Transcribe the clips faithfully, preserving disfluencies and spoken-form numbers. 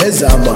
Ezama.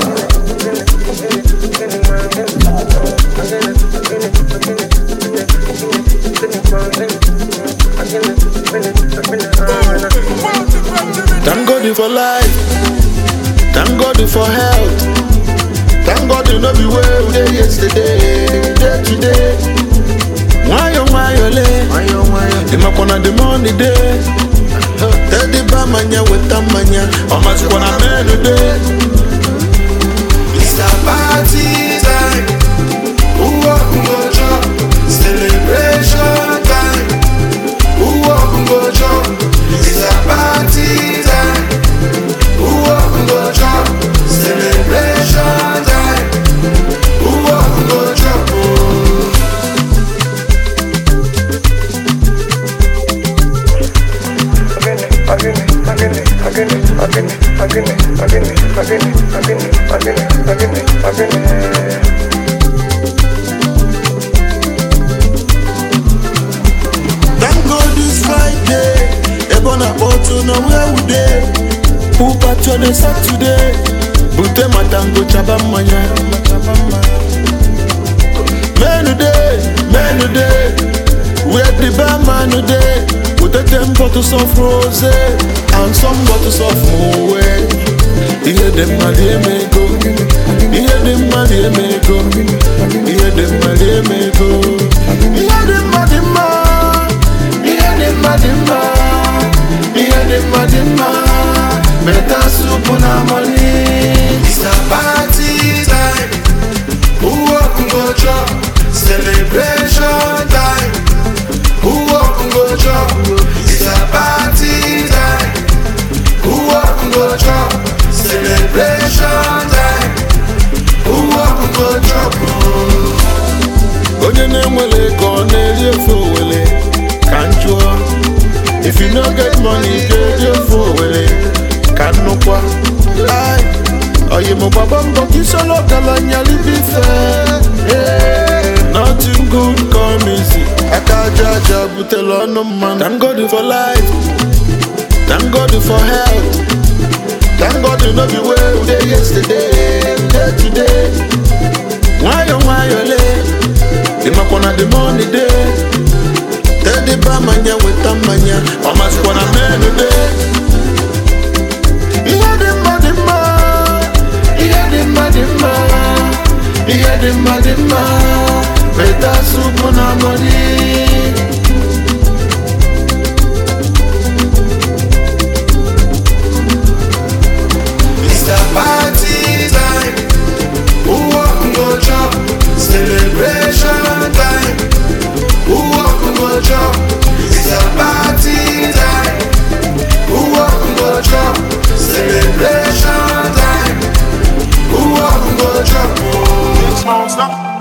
Thank God for life. Thank God for health. Thank God you know be where we dey yesterday, day today. Why oh why oh le? Why oh why oh? The makona the money day. Tell the bamanya with the manya. How much wanna man today? It's a party time. Who walk and go jump? Celebration time. Who walk and go jump? It's a party time. Who walk and go jump? Celebration time. Who walk and go jump? Again, again, again, again, again, again, again, again, again, again, again. Thank God it's Friday. Ebona Boto know where we dey. Who patch on the Saturday? Bute matango chaba manya. Men day, men day. Where the barman day. Put a ten bottles of rose and some bottles of Moet. Hear them my dear me go. Hear them my dear me go. Hear them my dear me go. Hear them my dear man. Hear them my dear man. Hear them my dear man. Better soup on a money. It's a party time. Who walk and go jump? Celebration time. Who walk and go jump? It's a party time. Who walk and go jump? Celebration time. Who walk and go jump? Onye na-enwele ka ọ na-eri ofe owele ka njụọ. If you no get money, ga-eri ofe owele ka nnukwa. Ai, oyi mụ gbaba mbọ ka isolo ọgaranya live ife. Nothing good come easy. Aka aja aja butela ọnụ mmanụ. Thank God for life. Thank God for health. Thank God you know be where we dey yesterday, day today. Nwayọ nwayọ le. The makona the money day. Tell the bamanya with the manya. How much wanna man today? Hear the money man. Hear the money man. Hear the money man. Better soup on our money. It's a party time. Who walk and go jump? Celebration time. Who walk and go jump? It's a party time. Who walk and go jump? Celebration time. Who walk and go jump? Stop.